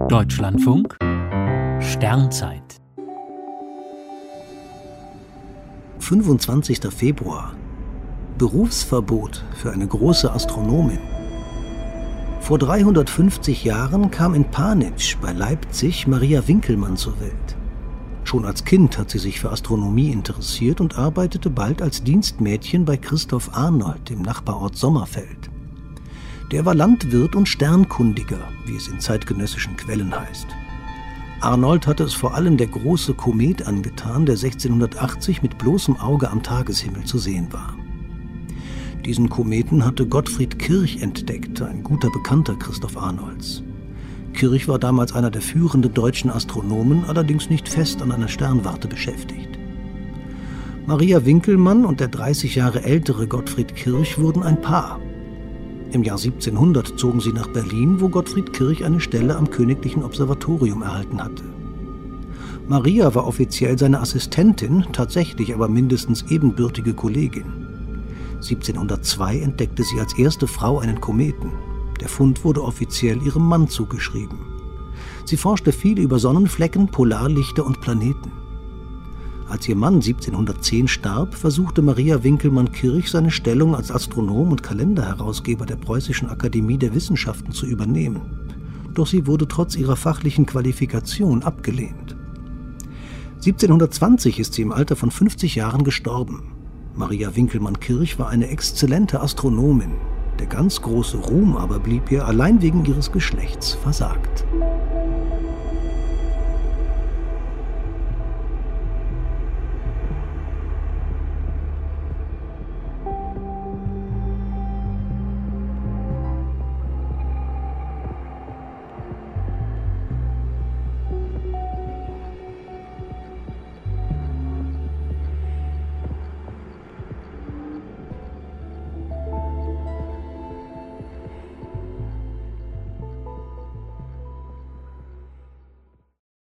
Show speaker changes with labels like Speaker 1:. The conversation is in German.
Speaker 1: Deutschlandfunk Sternzeit
Speaker 2: 25. Februar. Berufsverbot für eine große Astronomin. Vor 350 Jahren kam in Panitsch bei Leipzig Maria Winkelmann zur Welt. Schon als Kind hat sie sich für Astronomie interessiert und arbeitete bald als Dienstmädchen bei Christoph Arnold im Nachbarort Sommerfeld. Der war Landwirt und Sternkundiger, wie es in zeitgenössischen Quellen heißt. Arnold hatte es vor allem der große Komet angetan, der 1680 mit bloßem Auge am Tageshimmel zu sehen war. Diesen Kometen hatte Gottfried Kirch entdeckt, ein guter Bekannter Christoph Arnolds. Kirch war damals einer der führenden deutschen Astronomen, allerdings nicht fest an einer Sternwarte beschäftigt. Maria Winkelmann und der 30 Jahre ältere Gottfried Kirch wurden ein Paar. Im Jahr 1700 zogen sie nach Berlin, wo Gottfried Kirch eine Stelle am Königlichen Observatorium erhalten hatte. Maria war offiziell seine Assistentin, tatsächlich aber mindestens ebenbürtige Kollegin. 1702 entdeckte sie als erste Frau einen Kometen. Der Fund wurde offiziell ihrem Mann zugeschrieben. Sie forschte viel über Sonnenflecken, Polarlichter und Planeten. Als ihr Mann 1710 starb, versuchte Maria Winkelmann-Kirch seine Stellung als Astronom und Kalenderherausgeber der Preußischen Akademie der Wissenschaften zu übernehmen. Doch sie wurde trotz ihrer fachlichen Qualifikation abgelehnt. 1720 ist sie im Alter von 50 Jahren gestorben. Maria Winkelmann-Kirch war eine exzellente Astronomin. Der ganz große Ruhm aber blieb ihr allein wegen ihres Geschlechts versagt.